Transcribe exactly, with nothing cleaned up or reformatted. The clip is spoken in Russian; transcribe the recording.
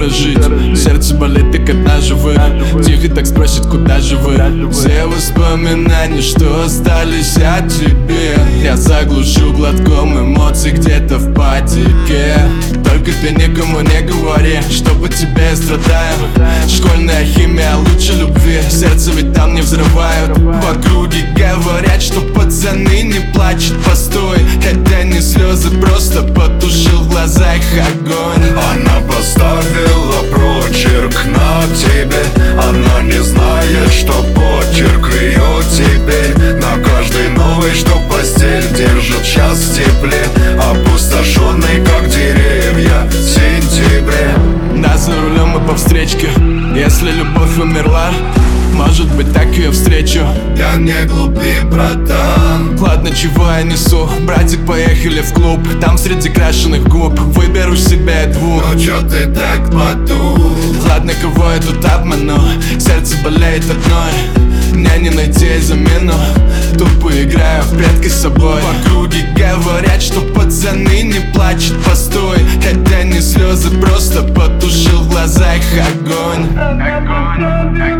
дорожить. Сердце болит, так одна живых. Тихо так спросит, куда же вы? Все воспоминания, что остались от тебе, я заглушу глотком эмоций где-то в потеке. Только ты никому не говори, что по тебе я страдаю. Школьная химия лучше любви, сердце ведь там не взрывают. В округе говорят, что пацаны не плачут, постой. Это не слезы, просто потушил в глазах огонь. Она поставила прочерк на тебе. Она не знает, что почерк ее теперь. На каждой новой, что постель держит час в тепле, опустошенный, как деревья в сентябре. Да, за рулем мы по встречке. Если любовь умерла, может быть, так ее встречу. Я не глупи, братан. Ладно, чего я несу? Братик, поехали в клуб. Там среди крашеных губ выберу себе двух. Ну чё ты так потух? Ладно, кого я тут обману? Сердце болеет одной, мне не найти замену. Тупо играю в прятки с собой. В округе говорят, что пацаны не плачут, постой. Это не слезы, просто потушил в глазах огонь. Огонь, огонь.